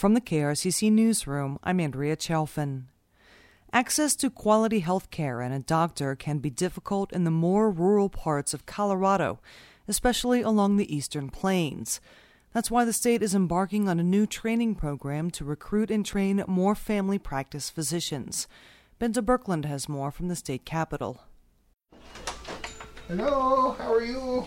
From the KRCC Newsroom, I'm Andrea Chalfin. Access to quality health care and a doctor can be difficult in the more rural parts of Colorado, especially along the Eastern Plains. That's why the state is embarking on a new training program to recruit and train more family practice physicians. Benta Birkeland has more from the state capitol. Hello, how are you?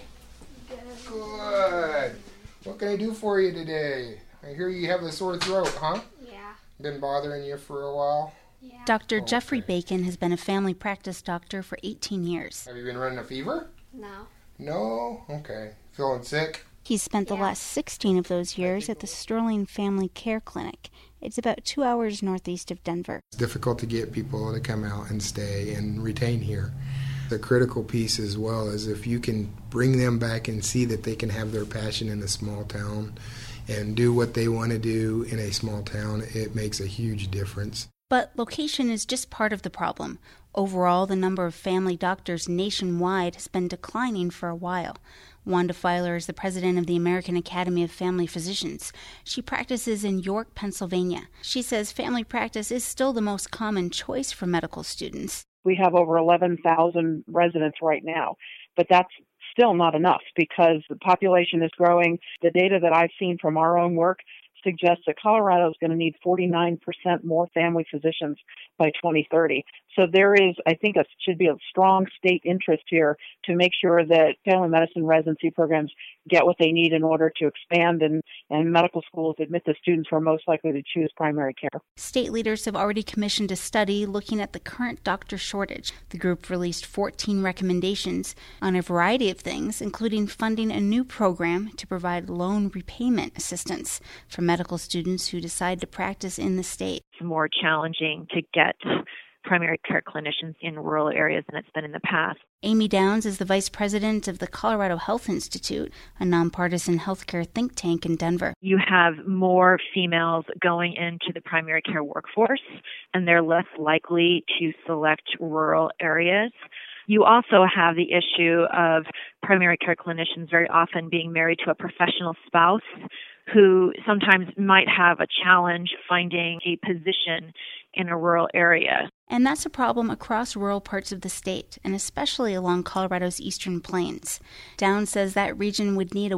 Good. What can I do for you today? I hear you have a sore throat, huh? Yeah. Been bothering you for a while? Yeah. Dr. Jeffrey Bacon has been a family practice doctor for 18 years. Have you been running a fever? No. No? Okay. Feeling sick? He's spent the last 16 of those years at the Sterling Family Care Clinic. It's about 2 hours northeast of Denver. It's difficult to get people to come out and stay and retain here. The critical piece as well is if you can bring them back and see that they can have their passion in a small town and do what they want to do in a small town, it makes a huge difference. But location is just part of the problem. Overall, the number of family doctors nationwide has been declining for a while. Wanda Filer is the president of the American Academy of Family Physicians. She practices in York, Pennsylvania. She says family practice is still the most common choice for medical students. We have over 11,000 residents right now, but that's still not enough because the population is growing. The data that I've seen from our own work suggests that Colorado is going to need 49% more family physicians by 2030. So there is, I think, should be a strong state interest here to make sure that family medicine residency programs get what they need in order to expand and medical schools admit the students who are most likely to choose primary care. State leaders have already commissioned a study looking at the current doctor shortage. The group released 14 recommendations on a variety of things, including funding a new program to provide loan repayment assistance for medical students who decide to practice in the state. It's more challenging to get primary care clinicians in rural areas than it's been in the past. Amy Downs is the vice president of the Colorado Health Institute, a nonpartisan healthcare think tank in Denver. You have more females going into the primary care workforce, and they're less likely to select rural areas. You also have the issue of primary care clinicians very often being married to a professional spouse who sometimes might have a challenge finding a position in a rural area. And that's a problem across rural parts of the state, and especially along Colorado's Eastern Plains. Downs says that region would need a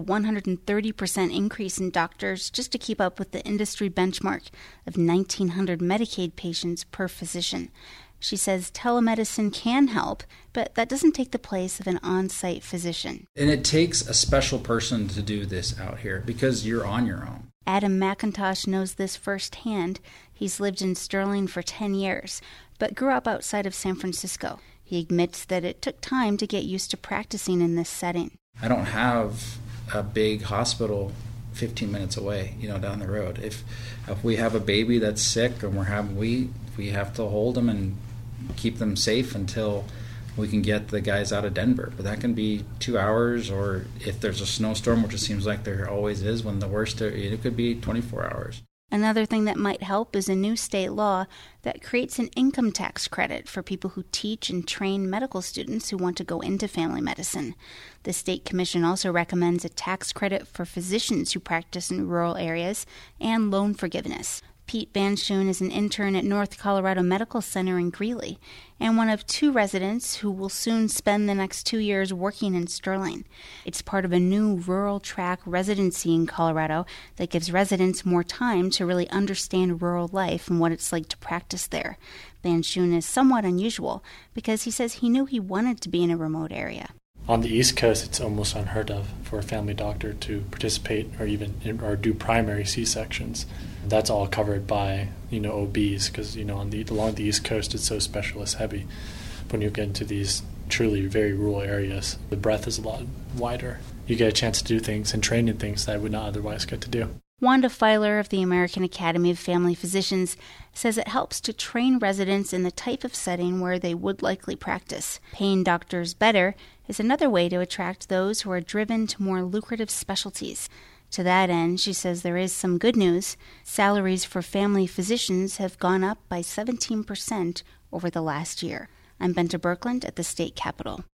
130% increase in doctors just to keep up with the industry benchmark of 1,900 Medicaid patients per physician. She says telemedicine can help, but that doesn't take the place of an on-site physician. And it takes a special person to do this out here because you're on your own. Adam McIntosh knows this firsthand. He's lived in Sterling for 10 years, but grew up outside of San Francisco. He admits that it took time to get used to practicing in this setting. I don't have a big hospital 15 minutes away, down the road. If we have a baby that's sick and we have to hold them and keep them safe until we can get the guys out of Denver. But that can be 2 hours, or if there's a snowstorm, which it seems like there always is when the worst, it could be 24 hours. Another thing that might help is a new state law that creates an income tax credit for people who teach and train medical students who want to go into family medicine. The State Commission also recommends a tax credit for physicians who practice in rural areas and loan forgiveness. Pete Banshun is an intern at North Colorado Medical Center in Greeley and one of 2 residents who will soon spend the next 2 years working in Sterling. It's part of a new rural track residency in Colorado that gives residents more time to really understand rural life and what it's like to practice there. Banshun is somewhat unusual because he says he knew he wanted to be in a remote area. On the East Coast, it's almost unheard of for a family doctor to participate or do primary C-sections. That's all covered by, OBs because, along the East Coast, it's so specialist heavy. When you get into these truly very rural areas, the breadth is a lot wider. You get a chance to do things and train in things that I would not otherwise get to do. Wanda Filer of the American Academy of Family Physicians says it helps to train residents in the type of setting where they would likely practice. Paying doctors better is another way to attract those who are driven to more lucrative specialties. To that end, she says there is some good news. Salaries for family physicians have gone up by 17% over the last year. I'm Benta Birkeland at the state capitol.